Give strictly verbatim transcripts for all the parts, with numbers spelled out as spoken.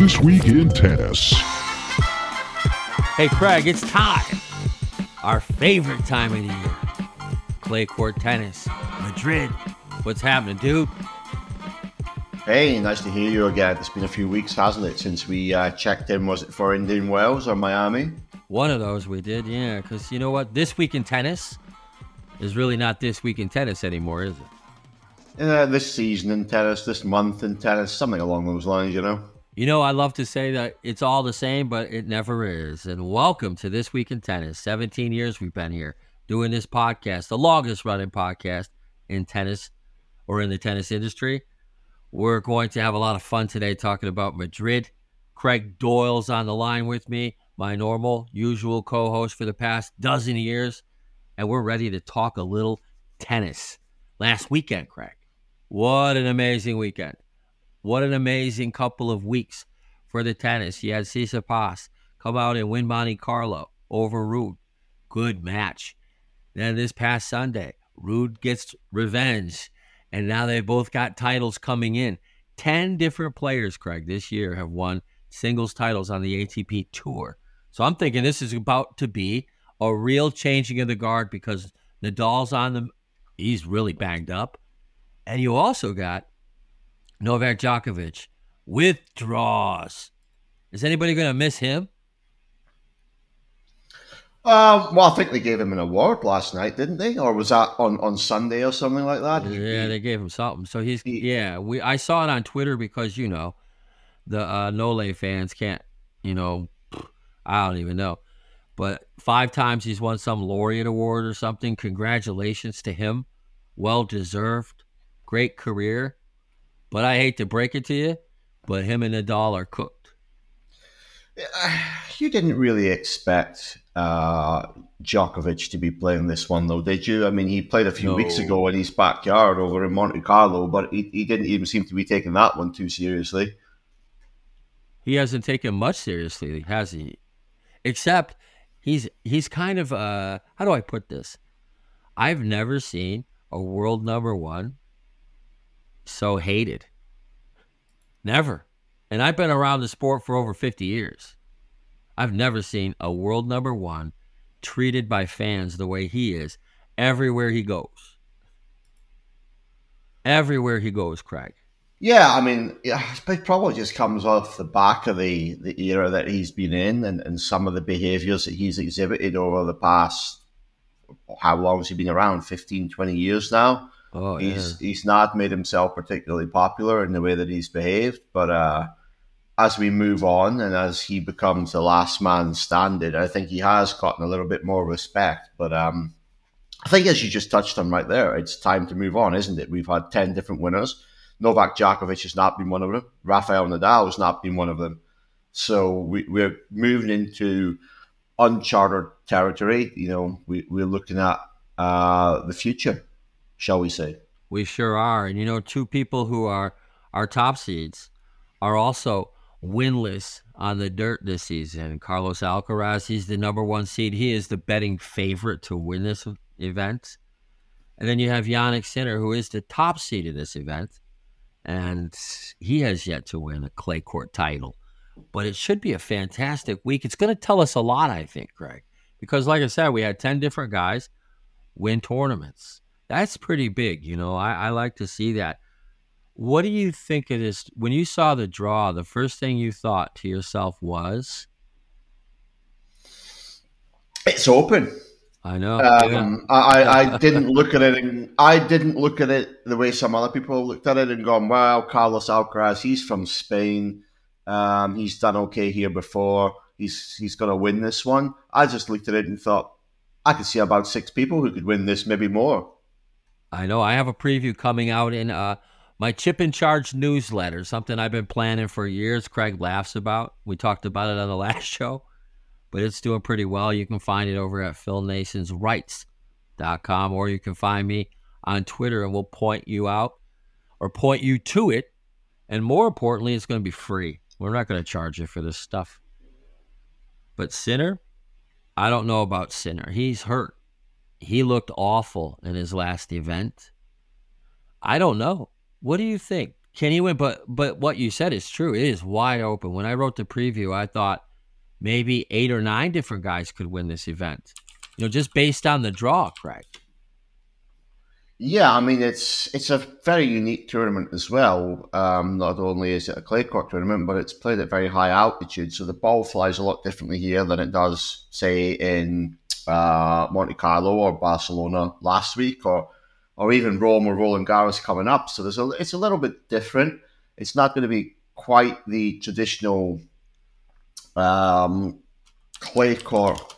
This Week in Tennis. Hey, Craig, it's time. Our favorite time of the year. Clay court tennis. Madrid. What's happening, dude? Hey, nice to hear you again. It's been a few weeks, hasn't it, since we uh, checked in. Was it for Indian Wells or Miami? One of those we did, yeah. Because you know what? This Week in Tennis is really not This Week in Tennis anymore, is it? Uh, this season in tennis, this month in tennis, something along those lines, you know? You know, I love to say that it's all the same, but it never is. And welcome to This Week in Tennis. seventeen years we've been here doing this podcast, the longest running podcast in tennis or in the tennis industry. We're going to have a lot of fun today talking about Madrid. Craig Doyle's on the line with me, my normal, usual co-host for the past dozen years. And we're ready to talk a little tennis. Last weekend, Craig. What an amazing weekend. What an amazing couple of weeks for the tennis. You had Tsitsipas come out and win Monte Carlo over Ruud. Good match. Then this past Sunday, Ruud gets revenge, and now they both got titles coming in. Ten different players, Craig, this year have won singles titles on the A T P Tour. So I'm thinking this is about to be a real changing of the guard because Nadal's on them. He's really banged up. And you also got Novak Djokovic withdraws. Is anybody going to miss him? Uh, well, I think they gave him an award last night, didn't they? Or was that on, on Sunday or something like that? Yeah, they gave him something. So he's he, yeah. We I saw it on Twitter because you know the uh, Nole fans can't. You know, I don't even know. But five times he's won some laureate award or something. Congratulations to him. Well deserved. Great career. But I hate to break it to you, but him and Nadal are cooked. You didn't really expect uh, Djokovic to be playing this one, though, did you? I mean, he played a few No. weeks ago in his backyard over in Monte Carlo, but he, he didn't even seem to be taking that one too seriously. He hasn't taken much seriously, has he? Except he's he's kind of, uh, how do I put this? I've never seen a world number one so hated. Never. And I've been around the sport for over fifty years. I've never seen a world number one treated by fans the way he is everywhere he goes. Everywhere he goes, Craig. Yeah, I mean, yeah, it probably just comes off the back of the, the era that he's been in and, and some of the behaviours that he's exhibited over the past, how long has he been around? fifteen, twenty years now. Oh, he's yeah. he's not made himself particularly popular in the way that he's behaved, but uh, as we move on and as he becomes the last man standing, I think he has gotten a little bit more respect. But um, I think as you just touched on right there, it's time to move on, isn't it? We've had ten different winners. Novak Djokovic has not been one of them. Rafael Nadal has not been one of them. So we, we're moving into uncharted territory. You know, we, we're looking at uh, the future, shall we say. We sure are. And, you know, two people who are our top seeds are also winless on the dirt this season. Carlos Alcaraz, he's the number one seed. He is the betting favorite to win this event. And then you have Jannik Sinner, who is the top seed in this event. And he has yet to win a clay court title. But it should be a fantastic week. It's going to tell us a lot, I think, Greg. Because like I said, we had ten different guys win tournaments. That's pretty big, you know. I, I like to see that. What do you think it is? When you saw the draw, the first thing you thought to yourself was? It's open. I know. Um, yeah. I, I didn't look at it and I didn't look at it the way some other people looked at it and gone, wow, Carlos Alcaraz, he's from Spain. Um, he's done okay here before. He's he's going to win this one. I just looked at it and thought, I could see about six people who could win this, maybe more. I know. I have a preview coming out in uh, my Chip in Charge newsletter, something I've been planning for years. Craig laughs about. We talked about it on the last show, but it's doing pretty well. You can find it over at phil nasons rights dot com, or you can find me on Twitter, and we'll point you out or point you to it. And more importantly, it's going to be free. We're not going to charge you for this stuff. But Sinner, I don't know about Sinner. He's hurt. He looked awful in his last event. I don't know. What do you think? Can he win? But but what you said is true. It is wide open. When I wrote the preview, I thought maybe eight or nine different guys could win this event. You know, just based on the draw, Craig. Yeah, I mean it's it's a very unique tournament as well. Um, not only is it a clay court tournament, but it's played at very high altitude, so the ball flies a lot differently here than it does, say, in uh, Monte Carlo or Barcelona last week, or or even Rome or Roland Garros coming up. So there's a it's a little bit different. It's not going to be quite the traditional um, clay court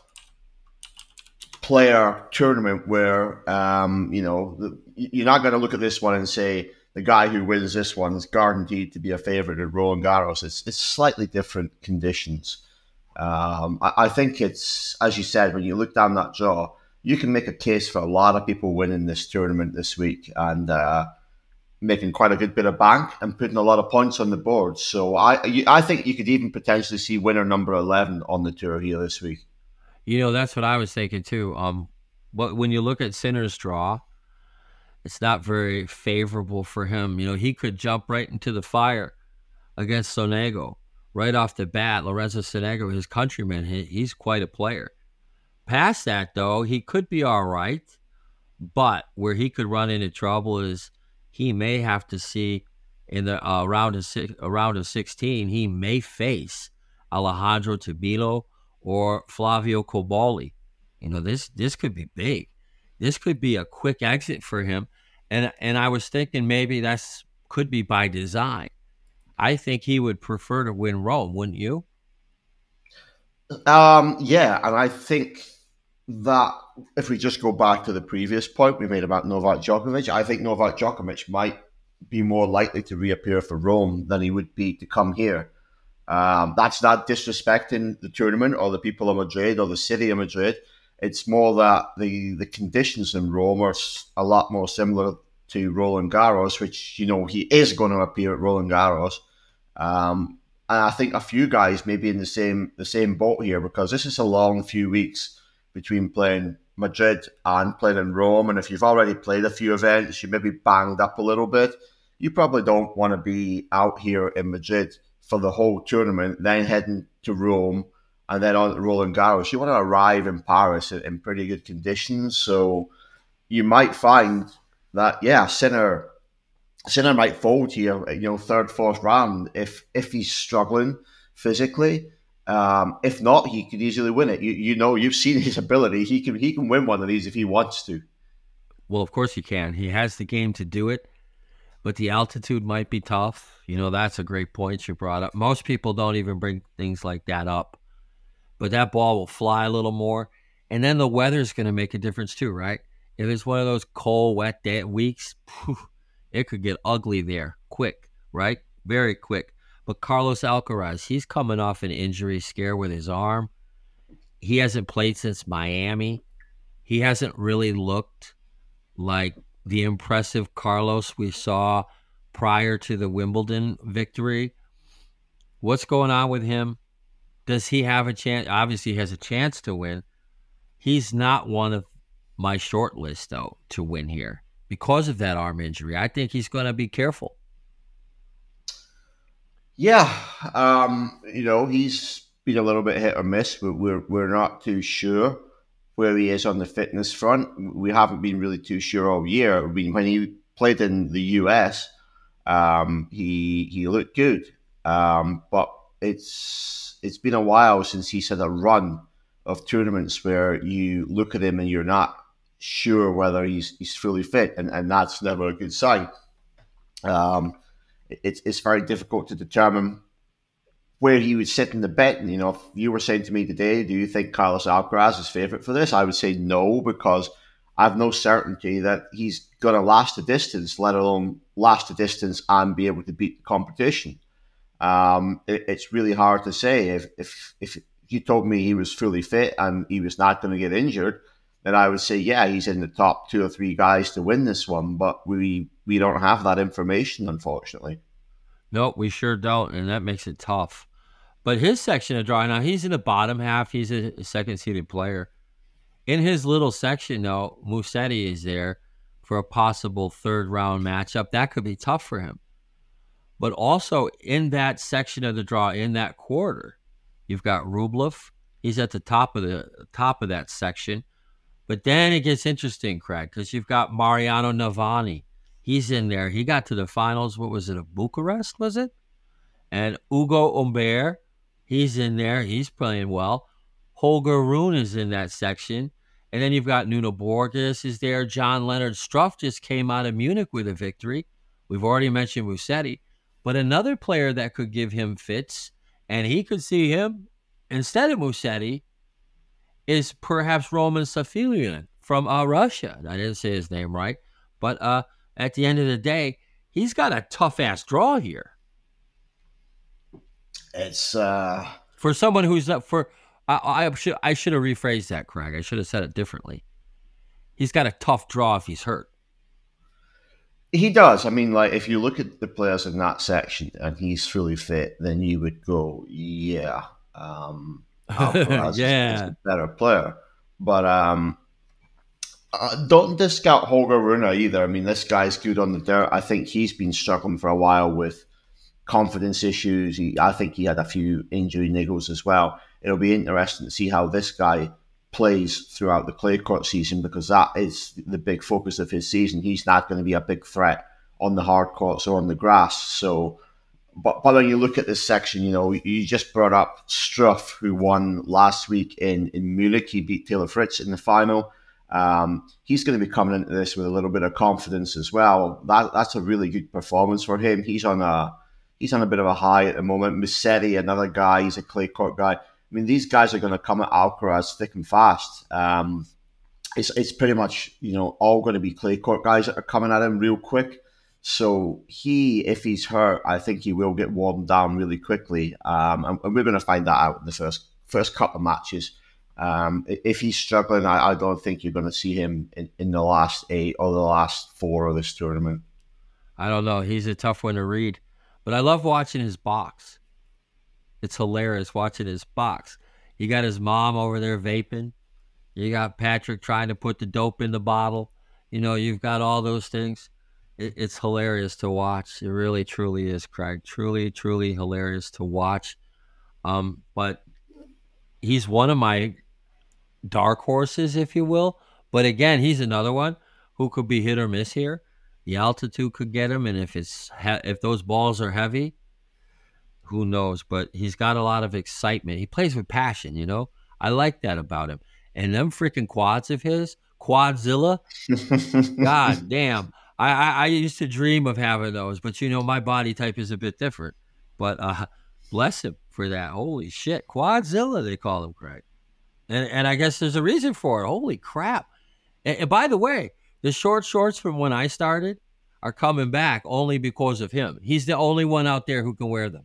player tournament where um, you know the, you're not going to look at this one and say the guy who wins this one is guaranteed to be a favorite at Roland Garros. It's it's slightly different conditions. Um, I, I think it's, as you said, when you look down that draw, you can make a case for a lot of people winning this tournament this week and uh, making quite a good bit of bank and putting a lot of points on the board. So I you, I think you could even potentially see winner number eleven on the tour here this week. You know, that's what I was thinking too. Um, but when you look at Sinner's draw, it's not very favorable for him. You know, he could jump right into the fire against Sonego right off the bat. Lorenzo Sonego, his countryman, he, he's quite a player. Past that, though, he could be all right. But where he could run into trouble is he may have to see in the uh, round of six, a round of sixteen, he may face Alejandro Tabilo or Flavio Cobolli. You know, this this could be big. This could be a quick exit for him. And and I was thinking maybe that's could be by design. I think he would prefer to win Rome, wouldn't you? Um, yeah, and I think that if we just go back to the previous point we made about Novak Djokovic, I think Novak Djokovic might be more likely to reappear for Rome than he would be to come here. Um, that's not disrespecting the tournament or the people of Madrid or the city of Madrid. It's more that the, the conditions in Rome are a lot more similar to Roland Garros, which, you know, he is going to appear at Roland Garros. Um, and I think a few guys may be in the same the same boat here because this is a long few weeks between playing Madrid and playing in Rome. And if you've already played a few events, you may be banged up a little bit. You probably don't want to be out here in Madrid for the whole tournament, then heading to Rome and then on to Roland Garros. You want to arrive in Paris in, in pretty good conditions. So you might find that, yeah, Sinner, Sinner might fold here, you know, third, fourth round if if he's struggling physically. Um, if not, he could easily win it. You you know, you've seen his ability. He can he can win one of these if he wants to. Well, of course he can. He has the game to do it. But the altitude might be tough. You know, that's a great point you brought up. Most people don't even bring things like that up. But that ball will fly a little more. And then the weather's going to make a difference too, right? If it's one of those cold, wet day weeks, whew, it could get ugly there quick, right? Very quick. But Carlos Alcaraz, he's coming off an injury scare with his arm. He hasn't played since Miami. He hasn't really looked like the impressive Carlos we saw prior to the Wimbledon victory. What's going on with him? Does he have a chance? Obviously, he has a chance to win. He's not one of my short list, though, to win here because of that arm injury. I think he's going to be careful. Yeah, um, you know, he's been a little bit hit or miss, but we're we're not too sure where he is on the fitness front. We haven't been really too sure all year. I mean, when he played in the U S, um, he he looked good, um, but it's it's been a while since he's had a run of tournaments where you look at him and you're not sure whether he's he's fully fit, and, and that's never a good sign. Um, it's it's very difficult to determine where he would sit in the betting. You know, if you were saying to me today, do you think Carlos Alcaraz is favourite for this? I would say no, because I have no certainty that he's going to last the distance, let alone last the distance and be able to beat the competition. Um, it, it's really hard to say. If, if if you told me he was fully fit and he was not going to get injured, then I would say, yeah, he's in the top two or three guys to win this one. But we we don't have that information, unfortunately. No, we sure don't, and that makes it tough. But his section of draw, now he's in the bottom half. He's a second-seeded player. In his little section, though, Musetti is there for a possible third-round matchup. That could be tough for him. But also in that section of the draw, in that quarter, you've got Rublev. He's at the top of the top of that section. But then it gets interesting, Craig, because you've got Mariano Navani. He's in there. He got to the finals. What was it? Of Bucharest, was it? And Ugo Humbert, he's in there. He's playing well. Holger Rune is in that section. And then you've got Nuno Borges is there. John Leonard Struff just came out of Munich with a victory. We've already mentioned Musetti. But another player that could give him fits, and he could see him instead of Musetti, is perhaps Roman Safilian from uh, Russia. I didn't say his name right. But uh, at the end of the day, he's got a tough-ass draw here. It's uh... for someone who's not for. I, I should I should have rephrased that, Craig. I should have said it differently. He's got a tough draw if he's hurt. He does. I mean, like if you look at the players in that section and he's fully fit, then you would go, yeah, um, Alcaraz yeah, is a better player. But um, uh, don't discount Holger Rune either. I mean, this guy's good on the dirt. I think he's been struggling for a while with confidence issues. He, I think he had a few injury niggles as well. It'll be interesting to see how this guy plays throughout the clay court season, because that is the big focus of his season. He's not going to be a big threat on the hard courts or on the grass. So, but, but when you look at this section, you know, you just brought up Struff, who won last week in, in Munich. He beat Taylor Fritz in the final. Um, he's going to be coming into this with a little bit of confidence as well. That that's a really good performance for him. He's on a he's on a bit of a high at the moment. Musetti, another guy, he's a clay court guy. I mean, these guys are going to come at Alcaraz thick and fast. Um, it's it's pretty much, you know, all going to be clay court guys that are coming at him real quick. So he, if he's hurt, I think he will get worn down really quickly. Um, and, and we're going to find that out in the first first couple of matches. Um, if he's struggling, I, I don't think you're going to see him in, in the last eight or the last four of this tournament. I don't know. He's a tough one to read. But I love watching his box. It's hilarious watching his box. You got his mom over there vaping. You got Patrick trying to put the dope in the bottle. You know, you've got all those things. It, it's hilarious to watch. It really, truly is, Craig. Truly, truly hilarious to watch. Um, but he's one of my dark horses, if you will. But again, he's another one who could be hit or miss here. The altitude could get him, and if it's he- if those balls are heavy, who knows? But he's got a lot of excitement. He plays with passion, you know? I like that about him. And them freaking quads of his, Quadzilla, God damn. I, I, I used to dream of having those, but, you know, my body type is a bit different. But uh, bless him for that. Holy shit. Quadzilla, they call him, Craig. And, and I guess there's a reason for it. Holy crap. And, and by the way, the short shorts from when I started are coming back only because of him. He's the only one out there who can wear them.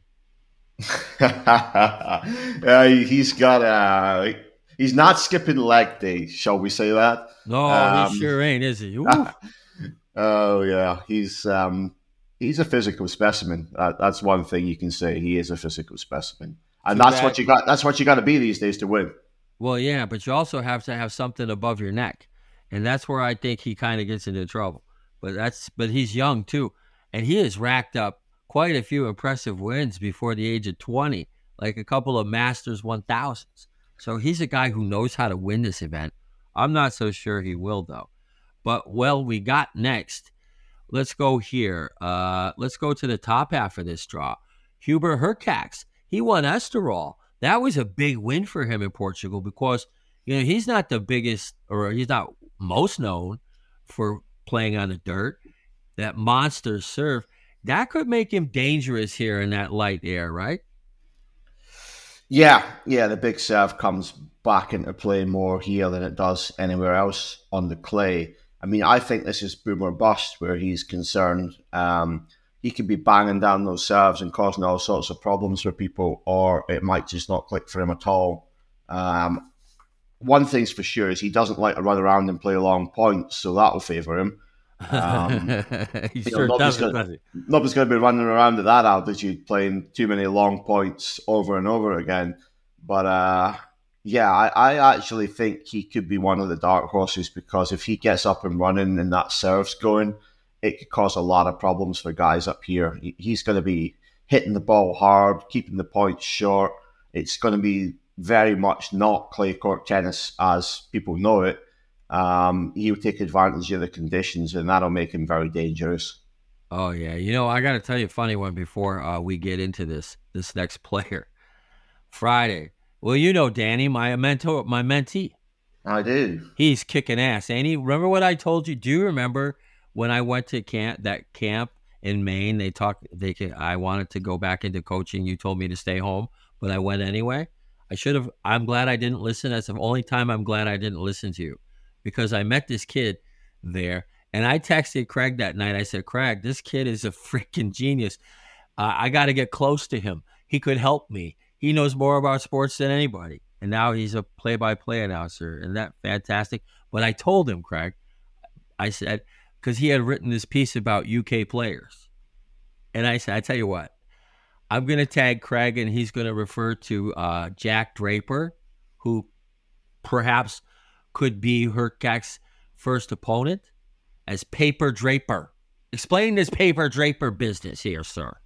uh, he's got uh he's not skipping leg day, shall we say that? No, um, he sure ain't, is he? Oh yeah, he's um he's a physical specimen. That, that's one thing you can say. He is a physical specimen, and Too that's bad. what you got. That's what you got to be these days to win. Well, yeah, but you also have to have something above your neck, and that's where I think he kind of gets into trouble. But that's but he's young too, and he has racked up quite a few impressive wins before the age of twenty, like a couple of Masters one thousands. So he's a guy who knows how to win this event. I'm not so sure he will, though. But, well, we got next. Let's go here. Uh, let's go to the top half of this draw. Hubert Hurkacz. He won Estoril. That was a big win for him in Portugal because, you know, he's not the biggest, or he's not most known for playing on the dirt. That monster serve. That could make him dangerous here in that light air, right? Yeah, yeah, the big serve comes back into play more here than it does anywhere else on the clay. I mean, I think this is boom or bust where he's concerned. Um, he could be banging down those serves and causing all sorts of problems for people, or it might just not click for him at all. Um, one thing's for sure is he doesn't like to run around and play long points, so that will favour him. Um, he sure know, doesn't, gonna, does he? Nobody's going to be running around at that altitude playing too many long points over and over again. But uh, yeah, I, I actually think he could be one of the dark horses because if he gets up and running and that serve's going, it could cause a lot of problems for guys up here. He, he's going to be hitting the ball hard, keeping the points short. It's going to be very much not clay court tennis as people know it. Um, he'll take advantage of the conditions, and that'll make him very dangerous. Oh, yeah. You know, I got to tell you a funny one before uh, we get into this this next player. Friday. Well, you know Danny, my mentor, my mentee. I do. He's kicking ass. And he, remember what I told you? Do you remember when I went to camp, that camp in Maine? They talked, they could, I wanted to go back into coaching. You told me to stay home, but I went anyway. I should have, I'm glad I didn't listen. That's the only time I'm glad I didn't listen to you, because I met this kid there. And I texted Craig that night. I said, Craig, this kid is a freaking genius. Uh, I got to get close to him. He could help me. He knows more about sports than anybody. And now he's a play-by-play announcer. Isn't that fantastic? But I told him, Craig, I said, because he had written this piece about U K players. And I said, I tell you what, I'm going to tag Craig, and he's going to refer to uh, Jack Draper, who perhaps could be Hurkacz's first opponent, as Paper Draper. Explain this Paper Draper business here, sir.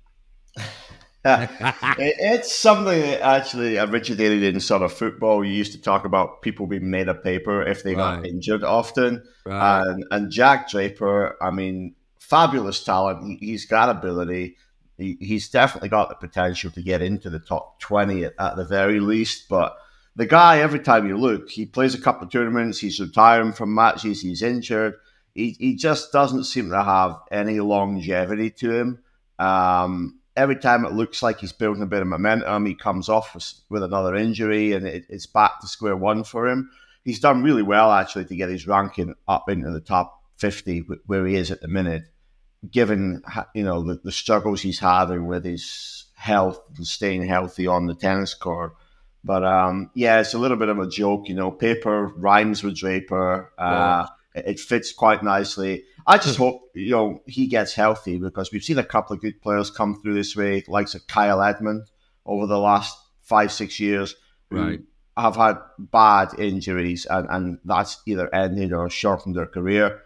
It's something that actually originated in sort of football. You used to talk about people being made of paper if they got Right. injured often. Right. And, and Jack Draper, I mean, fabulous talent. He, he's got ability. He, he's definitely got the potential to get into the top twenty at, at the very least. But the guy, every time you look, he plays a couple of tournaments, he's retiring from matches, he's injured. He, he just doesn't seem to have any longevity to him. Um, Every time it looks like he's building a bit of momentum, he comes off with, with another injury, and it, it's back to square one for him. He's done really well, actually, to get his ranking up into the top fifty, where he is at the minute, given, you know, the, the struggles he's having with his health and staying healthy on the tennis court. But, um, yeah, it's a little bit of a joke, you know. Paper rhymes with Draper. Uh, it, it fits quite nicely. I just hope, you know, he gets healthy, because we've seen a couple of good players come through this way, likes of Kyle Edmund over the last five, six years, Right. who have had bad injuries, and, and that's either ended or shortened their career.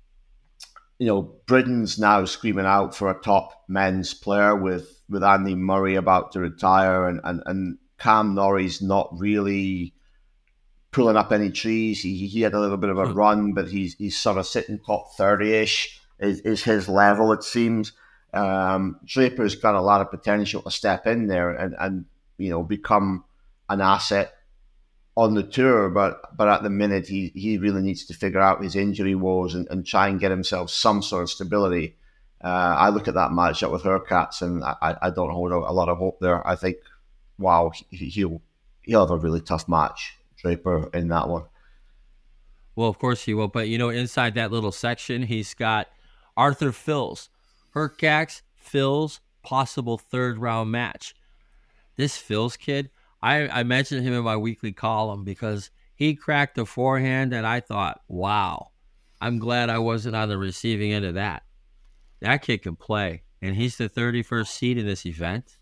You know, Britain's now screaming out for a top men's player with, with Andy Murray about to retire, and, and, and Cam Norrie's not really pulling up any trees. He, he had a little bit of a run, but he's he's sort of sitting top thirty-ish is, is his level, it seems. Um, Draper's got a lot of potential to step in there and, and you know, become an asset on the tour, but but at the minute he, he really needs to figure out his injury woes and, and try and get himself some sort of stability. Uh, I look at that matchup with Hurkacz, and I, I don't hold a lot of hope there. I think, wow, he, he'll he'll have a really tough match, Draper, in that one. Well, of course he will. But, you know, inside that little section, he's got Arthur Fils. Hurkacz, Fils, possible third round match. This Fils kid, I, I mentioned him in my weekly column because he cracked the forehand, and I thought, wow, I'm glad I wasn't on the receiving end of that. That kid can play, and he's the thirty-first seed in this event.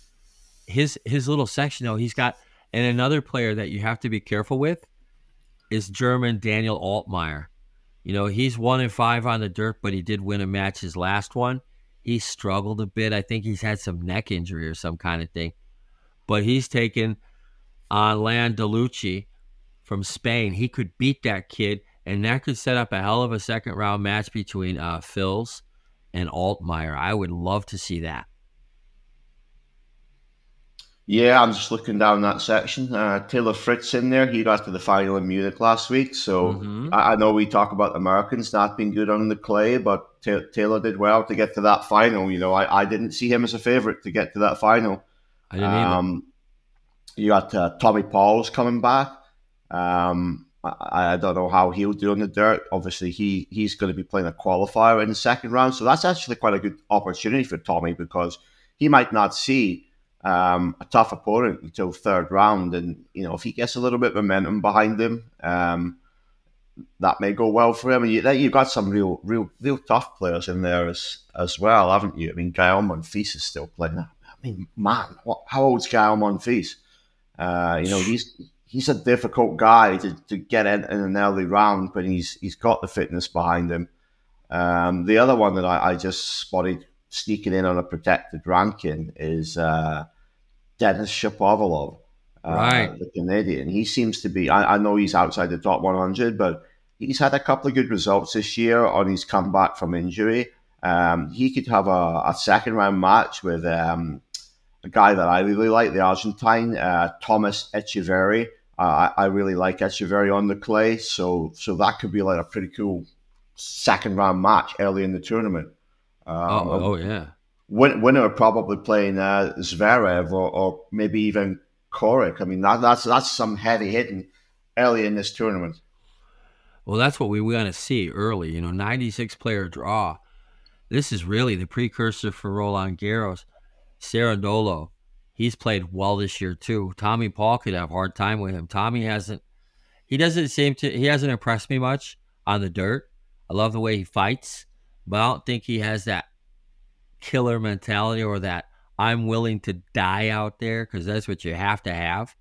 His his little section, though, he's got, and another player that you have to be careful with is German Daniel Altmaier. You know, he's one and five on the dirt, but he did win a match his last one. He struggled a bit. I think he's had some neck injury or some kind of thing. But he's taken on Lan DeLucci from Spain. He could beat that kid, and that could set up a hell of a second-round match between uh, Fils and Altmaier. I would love to see that. Yeah, I'm just looking down that section. Uh, Taylor Fritz in there. He got to the final in Munich last week. So Mm-hmm. I, I know we talk about Americans not being good on the clay, but Ta- Taylor did well to get to that final. You know, I, I didn't see him as a favorite to get to that final. I didn't either. Um, you got uh, Tommy Paul's coming back. Um, I, I don't know how he'll do on the dirt. Obviously, he he's going to be playing a qualifier in the second round. So that's actually quite a good opportunity for Tommy, because he might not see Um, a tough opponent until third round, and you know, if he gets a little bit of momentum behind him, um, that may go well for him. And you, you've got some real, real, real tough players in there as as well, haven't you? I mean, Gael Monfils is still playing. I mean, man, what, how old's Gael Monfils? Uh, you know, he's he's a difficult guy to, to get in, in an early round, but he's he's got the fitness behind him. Um, the other one that I, I just spotted sneaking in on a protected ranking is uh, Denis Shapovalov, uh, Right. the Canadian. He seems to be, I, I know he's outside the top one hundred, but he's had a couple of good results this year on his comeback from injury. Um, he could have a, a second round match with um, a guy that I really like, the Argentine, uh, Thomas Echeverry. Uh, I, I really like Echeverry on the clay, so so that could be like a pretty cool second round match early in the tournament. Oh, Um, oh yeah. win, winner probably playing uh, Zverev or, or maybe even Korik. I mean, that, that's that's some heavy hitting early in this tournament. Well, that's what we want to see early. You know, ninety-six player draw. This is really the precursor for Roland Garros. Cerundolo, he's played well this year too. Tommy Paul could have a hard time with him. Tommy hasn't. He doesn't seem to. He hasn't impressed me much on the dirt. I love the way he fights, but I don't think he has that killer mentality or that I'm willing to die out there, because that's what you have to have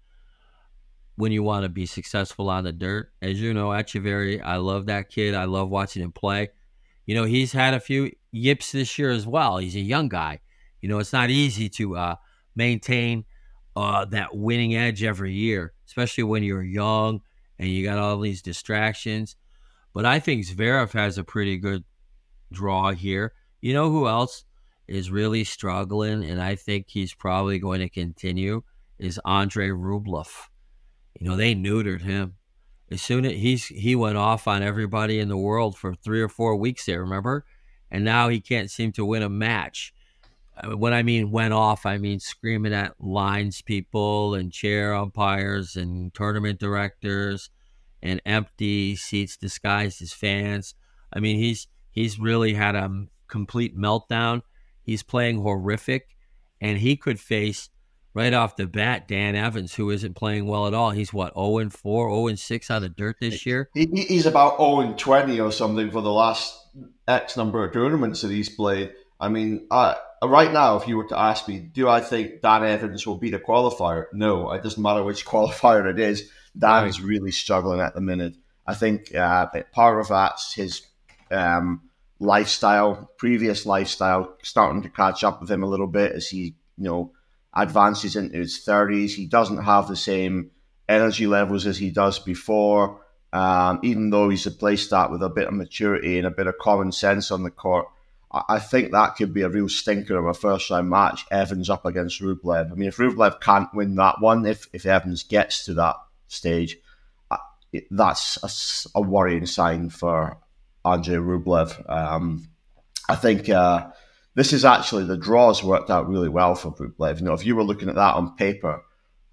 when you want to be successful on the dirt. As you know, Echeverry, I love that kid. I love watching him play. You know, he's had a few yips this year as well. He's a young guy. You know, it's not easy to uh, maintain uh, that winning edge every year, especially when you're young and you got all these distractions. But I think Zverev has a pretty good draw here. You know who else is really struggling, and I think he's probably going to continue, is Andre Rublev. You know, they neutered him. As soon as he's he went off on everybody in the world for three or four weeks there, remember? And now he can't seem to win a match. When I mean went off, I mean screaming at lines people and chair umpires and tournament directors and empty seats disguised as fans. I mean, he's he's really had a complete meltdown. He's playing horrific, and he could face right off the bat Dan Evans, who isn't playing well at all. He's what, oh and four, oh and six on the dirt this year? He, he's about oh and twenty or something for the last X number of tournaments that he's played. I mean, uh, right now, if you were to ask me, do I think Dan Evans will beat a qualifier? No, it doesn't matter which qualifier it is. Dan's Right. really struggling at the minute. I think uh, part of that's his um, lifestyle, previous lifestyle, starting to catch up with him a little bit as he, you know, advances into his thirties. He doesn't have the same energy levels as he does before. Um, even though he's a play start with a bit of maturity and a bit of common sense on the court, I, I think that could be a real stinker of a first round match. Evans up against Rublev. I mean, if Rublev can't win that one, if if Evans gets to that stage, uh, it, that's a, a worrying sign for Andrei Rublev. Um, I think uh, this is actually, the draws worked out really well for Rublev. You know, if you were looking at that on paper,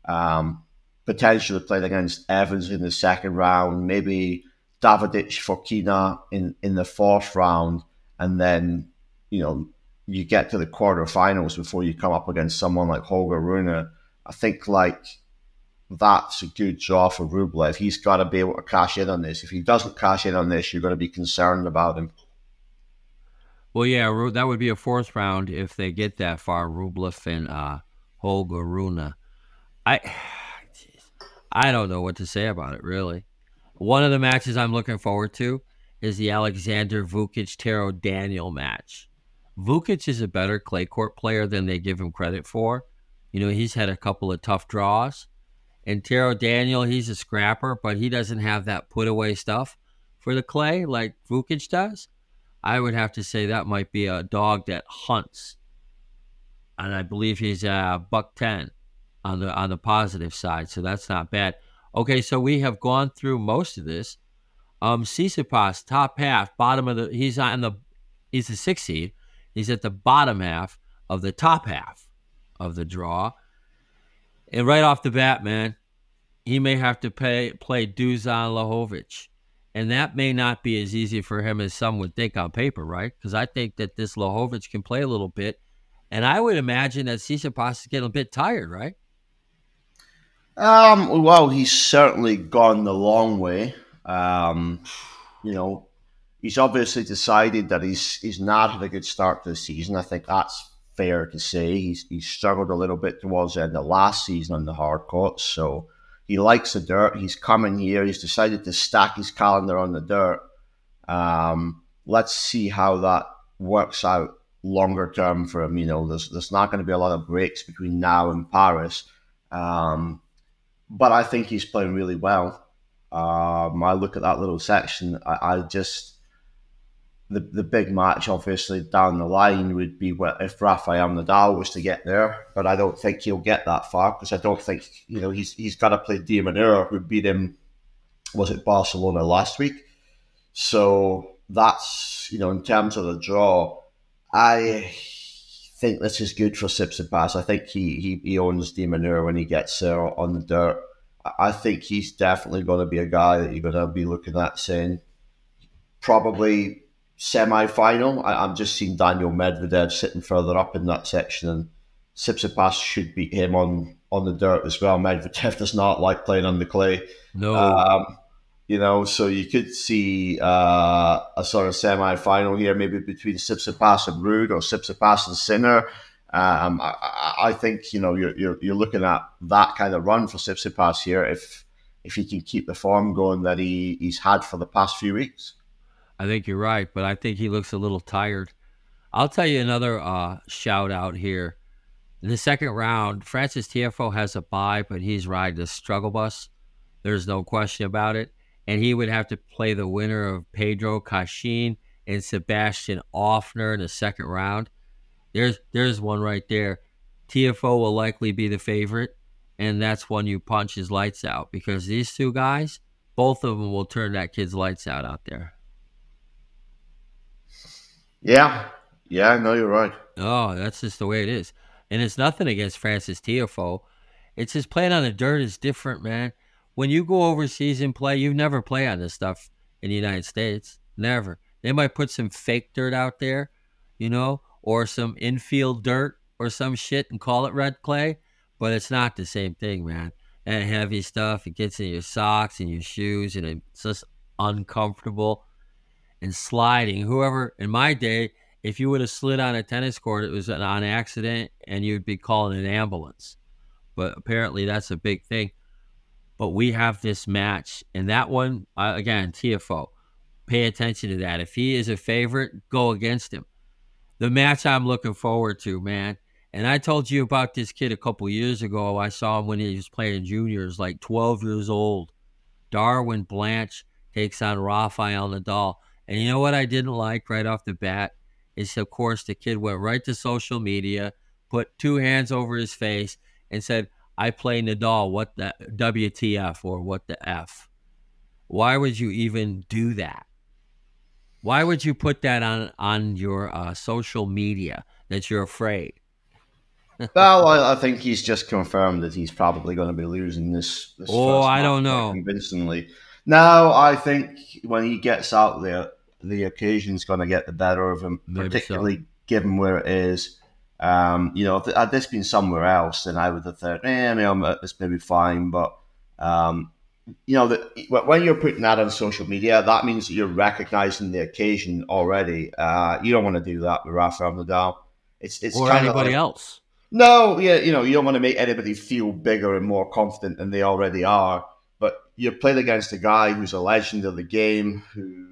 um, potentially playing against Evans in the second round, maybe Davidovich Fokina in, in the fourth round, and then, you know, you get to the quarterfinals before you come up against someone like Holger Rune. I think like that's a good draw for Rublev. He's got to be able to cash in on this. If he doesn't cash in on this, you're going to be concerned about him. Well, yeah, that would be a fourth round if they get that far, Rublev and uh, Holger Rune. I, I don't know what to say about it, really. One of the matches I'm looking forward to is the Alexander Vukic-Taro Daniel match. Vukic is a better clay court player than they give him credit for. You know, he's had a couple of tough draws. And Taro Daniel, he's a scrapper, but he doesn't have that put-away stuff for the clay like Vukic does. I would have to say that might be a dog that hunts. And I believe he's a buck ten on the on the positive side, so that's not bad. Okay, so we have gone through most of this. Um, Tsitsipas, top half, bottom of the. He's on the. He's the sixth seed. He's at the bottom half of the top half of the draw. And right off the bat, man, he may have to pay, play Dusan Lajovic. And that may not be as easy for him as some would think on paper, right? Because I think that this Lajovic can play a little bit. And I would imagine that Tsitsipas is getting a bit tired, right? Um, well, he's certainly gone the long way. Um, you know, he's obviously decided that he's he's not had a good start to the season. I think that's fair to say. He's he's struggled a little bit towards the end of last season on the hard courts, so he likes the dirt. He's coming here. He's decided to stack his calendar on the dirt. Um, let's see how that works out longer term for him. You know, there's there's not going to be a lot of breaks between now and Paris, um, but I think he's playing really well. Um, I look at that little section. I, I just the the big match, obviously down the line, would be what if Rafael Nadal was to get there, but I don't think he'll get that far because I don't think you know he's he's got to play De Minaur, who beat him. Was it Barcelona last week? So that's you know in terms of the draw, I think this is good for Tsitsipas. I think he he, he owns De Minaur when he gets there on the dirt. I think he's definitely going to be a guy that you're going to be looking at saying probably semi-final. I, I'm just seeing Daniel Medvedev sitting further up in that section, and Tsitsipas should beat him on, on the dirt as well. Medvedev does not like playing on the clay. No. Um, you know, so you could see uh, a sort of semi-final here, maybe between Tsitsipas and Ruud or Tsitsipas and Sinner. Um, I, I think you know you're, you're you're looking at that kind of run for Tsitsipas here if if he can keep the form going that he, he's had for the past few weeks. I think you're right, but I think he looks a little tired. I'll tell you another uh, shout out here. In the second round, Francis Tiafoe has a bye, but he's riding the struggle bus. There's no question about it. And he would have to play the winner of Pedro Cachin and Sebastian Offner in the second round. There's there's one right there. Tiafoe will likely be the favorite, and that's one you punch his lights out because these two guys, both of them will turn that kid's lights out out there. Yeah, yeah, no, you're right. Oh, that's just the way it is. And it's nothing against Francis Tiafoe. It's just playing on the dirt is different, man. When you go overseas and play, you never play on this stuff in the United States. Never. They might put some fake dirt out there, you know, or some infield dirt or some shit and call it red clay, but it's not the same thing, man. And heavy stuff, it gets in your socks and your shoes, and it's just uncomfortable. And sliding, whoever, in my day, if you would have slid on a tennis court, it was an on accident, and you'd be calling an ambulance. But apparently that's a big thing. But we have this match, and that one, uh, again, Tiafoe, pay attention to that. If he is a favorite, go against him. The match I'm looking forward to, man. And I told you about this kid a couple years ago. I saw him when he was playing juniors, like twelve years old. Darwin Blanche takes on Rafael Nadal. And you know what I didn't like right off the bat? Is, of course, the kid went right to social media, put two hands over his face, and said, I play Nadal, what the W T F or what the F? Why would you even do that? Why would you put that on, on your uh, social media that you're afraid? Well, I, I think he's just confirmed that he's probably going to be losing this. this oh, first I don't match know. Convincingly. No, I think when he gets out there, the occasion's going to get the better of him, Maybe particularly so. given where it is. Um, you know, if had this been somewhere else, then I would have thought, eh, you know, this may be fine. But, um, you know, the, when you're putting that on social media, that means that you're recognizing the occasion already. Uh, you don't want to do that with Rafael Nadal. It's, it's or kind anybody of like, else. No, yeah, you know, you don't want to make anybody feel bigger and more confident than they already are. But you're playing against a guy who's a legend of the game, who,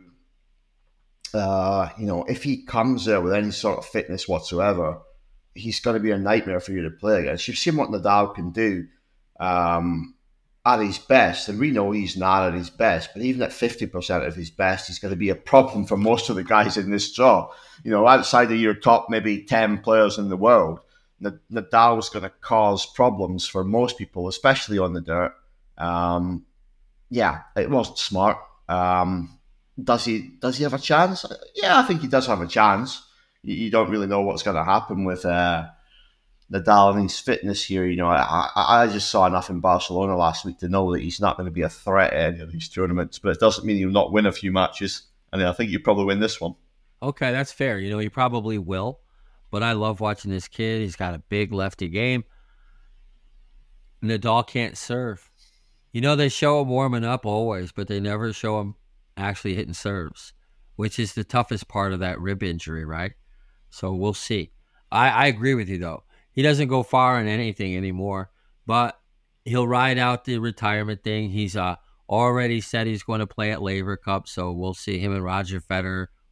uh, you know, if he comes there with any sort of fitness whatsoever, he's going to be a nightmare for you to play against. You've seen what Nadal can do um, at his best, and we know he's not at his best, but even at fifty percent of his best, he's going to be a problem for most of the guys in this draw. You know, outside of your top maybe ten players in the world, Nadal's going to cause problems for most people, especially on the dirt. Um, yeah, it wasn't smart. Um, does he does he have a chance? Yeah, I think he does have a chance. You, you don't really know what's going to happen with uh, Nadal and his fitness here. You know, I, I, I just saw enough in Barcelona last week to know that he's not going to be a threat at any of these tournaments, but it doesn't mean he'll not win a few matches. And I think you probably win this one. Okay, that's fair. You know, he probably will. But I love watching this kid. He's got a big lefty game. Nadal can't serve. You know, they show him warming up always, but they never show him actually hitting serves, which is the toughest part of that rib injury, right? So we'll see. I, I agree with you, though. He doesn't go far in anything anymore, but he'll ride out the retirement thing. He's uh, already said he's going to play at Laver Cup, so we'll see him and Roger Federer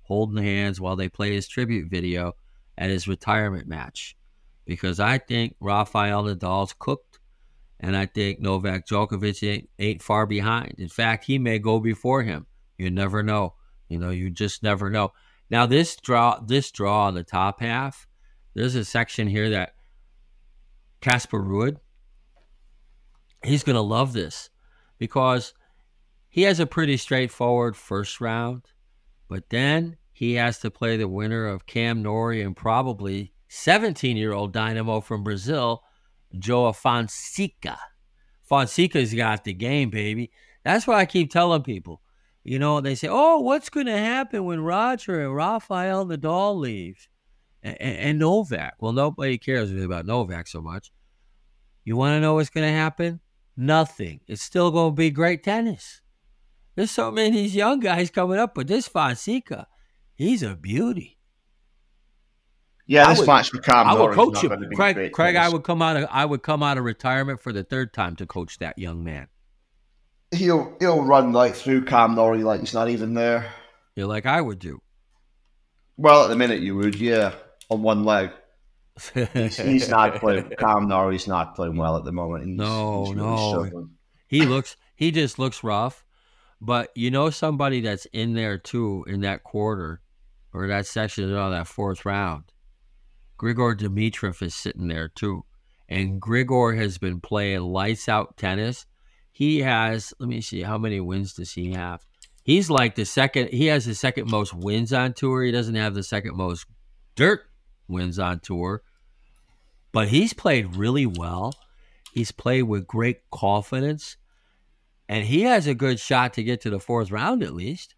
holding hands while they play his tribute video at his retirement match. Because I think Rafael Nadal's cooked, and I think Novak Djokovic ain't, ain't far behind. In fact, he may go before him. You never know. You know, you just never know. Now, this draw, this draw on the top half, there's a section here that Casper Ruud, he's going to love this because he has a pretty straightforward first round, but then he has to play the winner of Cam Norrie and probably seventeen-year-old dynamo from Brazil, Joao Fonseca. Fonseca's got the game, baby. That's what I keep telling people. You know, they say, oh, what's going to happen when Roger and Rafael Nadal leave? And, and, and Novak. Well, nobody cares really about Novak so much. You want to know what's going to happen? Nothing. It's still going to be great tennis. There's so many of these young guys coming up, but this Fonseca, he's a beauty. Yeah, I this would, match with Cam I would Norrie coach is not him. going to be Craig, great Craig tennis. I would come out of I would come out of retirement for the third time to coach that young man. He'll he'll run like through Cam Norrie like he's not even there. You're like I would do. Well, at the minute you would, yeah, on one leg. he's, he's not playing. Cam Norrie's not playing well at the moment. He's, no, he's really no. struggling. He looks. He just looks rough. But you know somebody that's in there too in that quarter or that section of that fourth round. Grigor Dimitrov is sitting there too, and Grigor has been playing lights out tennis. He has. Let me see. How many wins does he have? He's like the second. He has the second most wins on tour. He doesn't have the second most dirt wins on tour. But he's played really well. He's played with great confidence. And he has a good shot to get to the fourth round at least.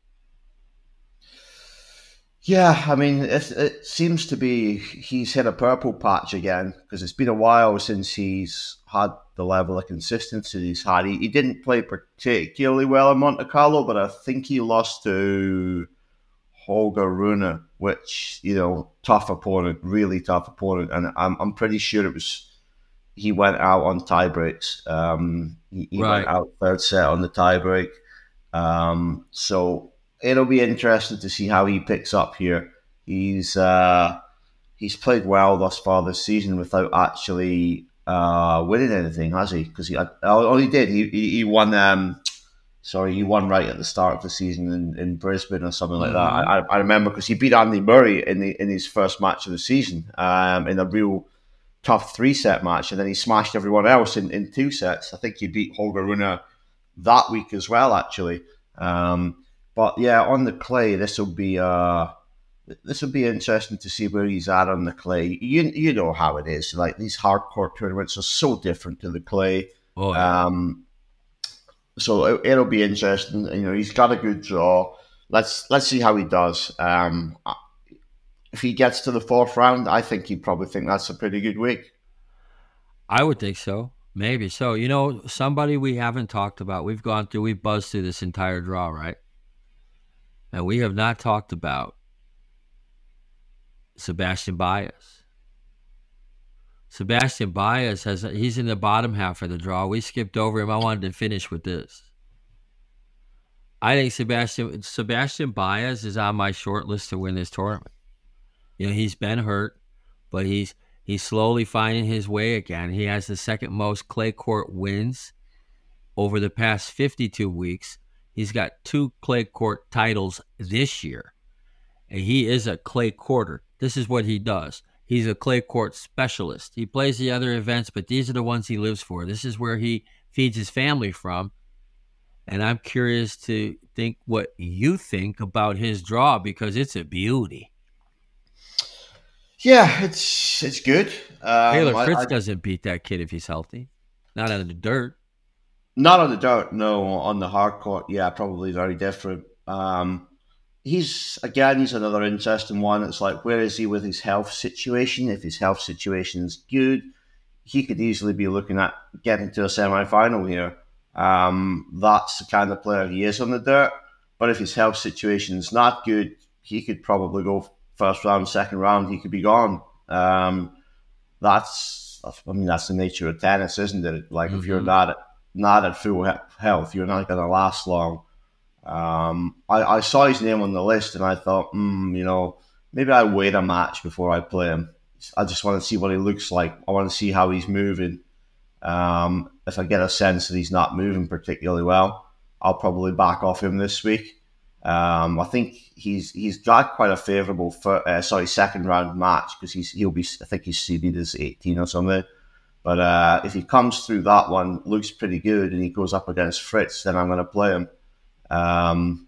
Yeah, I mean, it, it seems to be he's hit a purple patch again because it's been a while since he's had the level of consistency he's had. He, he didn't play particularly well in Monte Carlo, but I think he lost to Holger Rune, which, you know, tough opponent, really tough opponent. And I'm I'm pretty sure it was he went out on tie breaks. Um, he he Right. went out third set on the tie break. Um, so it'll be interesting to see how he picks up here. He's uh, he's played well thus far this season without actually uh, winning anything, has he? Because he, oh, he did. He he, he won. Um, sorry, he won right at the start of the season in, in Brisbane or something like Mhm. that. I, I remember because he beat Andy Murray in the in his first match of the season um, in a real tough three set match, and then he smashed everyone else in, in two sets. I think he beat Holger Rune that week as well, actually. Um, but yeah, on the clay, this will be uh, this will be interesting to see where he's at on the clay. You you know how it is. Like these hardcore tournaments are so different to the clay. Oh, yeah. Um, so it, it'll be interesting. You know, he's got a good draw. Let's let's see how he does. Um, if he gets to the fourth round, I think he'd probably think that's a pretty good week. I would think so. Maybe so. You know, somebody we haven't talked about. We've gone through, we've buzzed through this entire draw, right? And we have not talked about Sebastian Baez. Sebastian Baez has, he's in the bottom half of the draw. We skipped over him. I wanted to finish with this. I think Sebastian Sebastian Baez is on my short list to win this tournament. You know, he's been hurt, but he's he's slowly finding his way again. He has the second most clay court wins over the past fifty-two weeks. He's got two clay court titles this year. And he is a clay courter. This is what he does. He's a clay court specialist. He plays the other events, but these are the ones he lives for. This is where he feeds his family from. And I'm curious to think what you think about his draw because it's a beauty. Yeah, it's it's good. Um, Taylor I- Fritz I- doesn't beat that kid if he's healthy. Not on the dirt. Not on the dirt, no. On the hard court, yeah, probably very different. Um, he's again, he's another interesting one. It's like, where is he with his health situation? If his health situation is good, he could easily be looking at getting to a semi-final here. Um, that's the kind of player he is on the dirt. But if his health situation is not good, he could probably go first round, second round. He could be gone. Um, that's, that's, I mean, that's the nature of tennis, isn't it? Like, Mhm. if you're not not at full he- health, you're not going to last long. Um, I, I saw his name on the list and I thought, hmm, you know, maybe I wait a match before I play him. I just want to see what he looks like. I want to see how he's moving. Um, if I get a sense that he's not moving particularly well, I'll probably back off him this week. Um, I think he's he's got quite a favourable, uh, sorry, second round match because he's he'll be I think he's seeded as eighteen or something. But uh, if he comes through that one, looks pretty good, and he goes up against Fritz, then I'm going to play him. Um,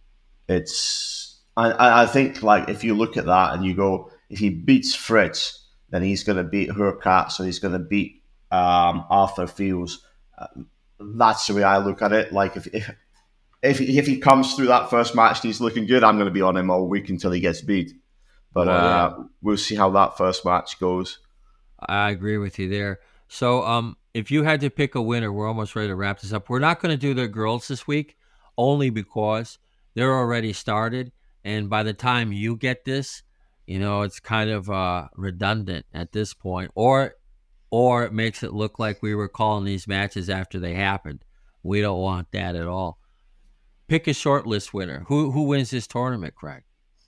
it's I I think like if you look at that and you go, if he beats Fritz, then he's going to beat Hurkacz, so he's going to beat um, Arthur Fields. Uh, that's the way I look at it. Like if if if he, if he comes through that first match and he's looking good, I'm going to be on him all week until he gets beat. But Well, yeah. uh, we'll see how that first match goes. I agree with you there. So um, if you had to pick a winner, we're almost ready to wrap this up. We're not going to do the girls this week, only because they're already started. And by the time you get this, you know, it's kind of uh, redundant at this point. Or, or it makes it look like we were calling these matches after they happened. We don't want that at all. Pick a short list winner. Who who wins this tournament, Craig?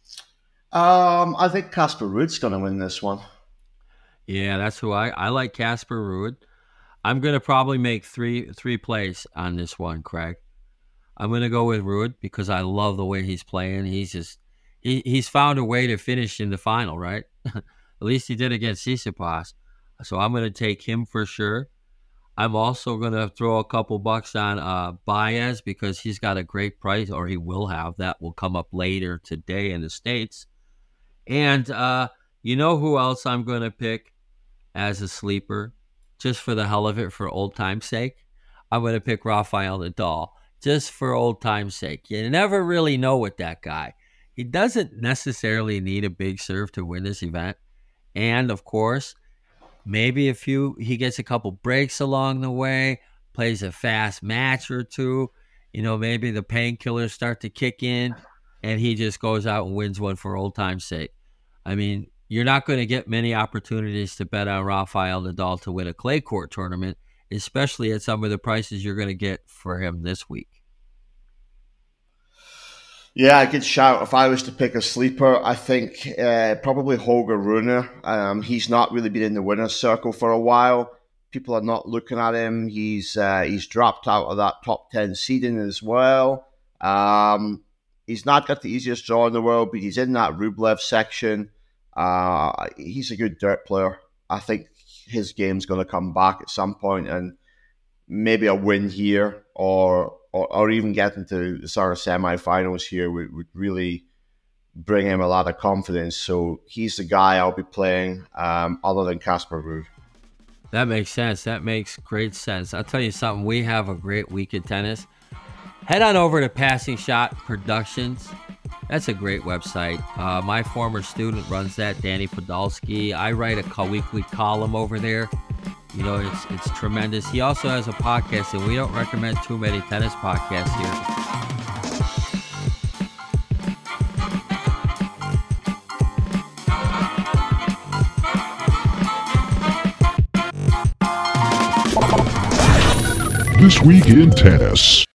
Um, I think Casper Ruud's going to win this one. Yeah, that's who I, I like Casper Ruud. I'm going to probably make three three plays on this one, Craig. I'm going to go with Ruud because I love the way he's playing. He's just he, he's found a way to finish in the final, right? At least he did against Tsitsipas. So I'm going to take him for sure. I'm also going to throw a couple bucks on uh, Baez because he's got a great price, or he will have. That will come up later today in the States. And uh, you know who else I'm going to pick as a sleeper, just for the hell of it, for old time's sake? I'm going to pick Rafael Nadal, just for old time's sake. You never really know with that guy. He doesn't necessarily need a big serve to win this event. And, of course, maybe a few, he gets a couple breaks along the way, plays a fast match or two. You know, maybe the painkillers start to kick in, and he just goes out and wins one for old time's sake. I mean, you're not going to get many opportunities to bet on Rafael Nadal to win a clay court tournament, especially at some of the prices you're going to get for him this week. Yeah, good shout. If I was to pick a sleeper, I think uh, probably Holger Rune. Um, he's not really been in the winner's circle for a while. People are not looking at him. He's uh, he's dropped out of that top ten seeding as well. Um, he's not got the easiest draw in the world, but he's in that Rublev section. Uh, he's a good dirt player. I think his game's going to come back at some point, and maybe a win here or or, or even get into the sort of semifinals here would, would really bring him a lot of confidence. So he's the guy I'll be playing um, other than Casper Ruud. That makes sense. That makes great sense. I'll tell you something. We have a great week of tennis. Head on over to Passing Shot Productions. That's a great website. Uh, my former student runs that, Danny Podolsky. I write a weekly column over there. You know, it's it's tremendous. He also has a podcast, and we don't recommend too many tennis podcasts here. This Week in Tennis.